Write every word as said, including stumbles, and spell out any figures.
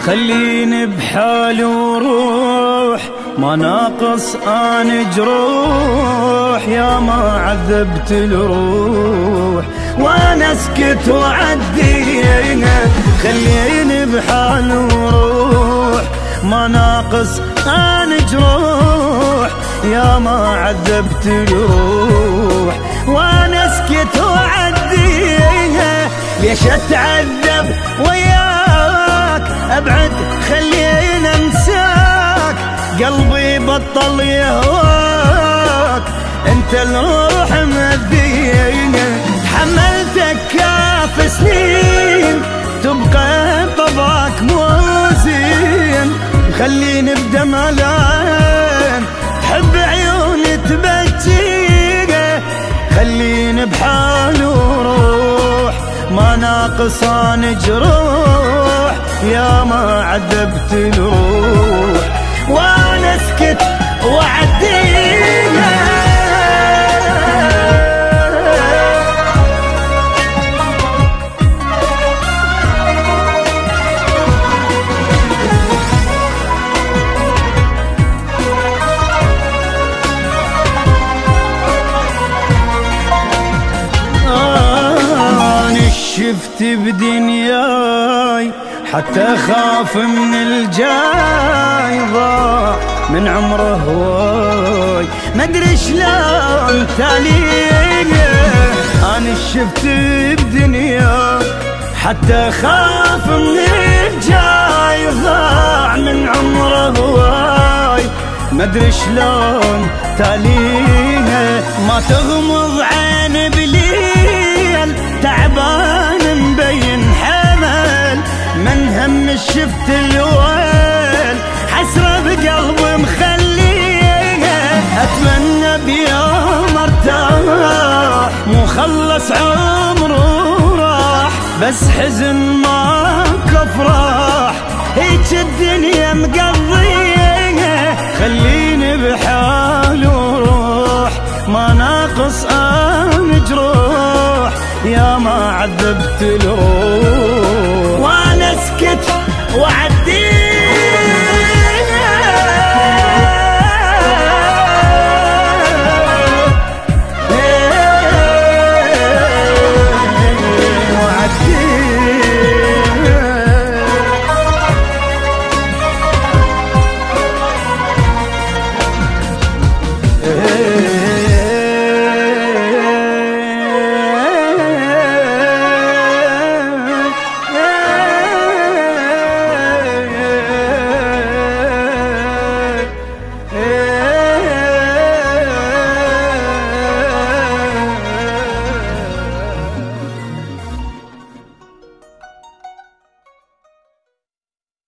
خليني بحالي وروح، ما ناقص أنا جروح، يا ما عذبت الروح وانا اسكت وعدينا. خليني بحالي وروح، ما ناقص أنا جروح، يا ما عذبت الروح وانا اسكت وعديها. ليش اتعذب وياك ابعد خلينا انساك، قلبي بطل يهواك انت الروح مذينا. تحملتك كاف سنين تبقى طبعك مو زين، خليني بدمع العين تحب عيوني تبكيها. خليني بحالي وروح، ما ناقص أنا جروح، يا ما عذبت الروح وانا اسكت وعديها. شفت بدنياي حتى خاف من الجاي، ضاع من عمره هواي ما ادري شلون تاليه. انا شفت بدنياي حتى خاف من الجاي، ضاع من عمره هواي ما ادري شلون تاليه. ما تغمض عين بليل تعبان مبين حمل، من هم شفت الويل حسرة بقلبي مخليه. اتمنى بيوم ارتاح مو خلص عمره راح، بس حزن ماك افراح هيك الدنيا مقضيه. خليني بحالي وروح، ما ناقص أنا جروح، يا ما عذبت الروح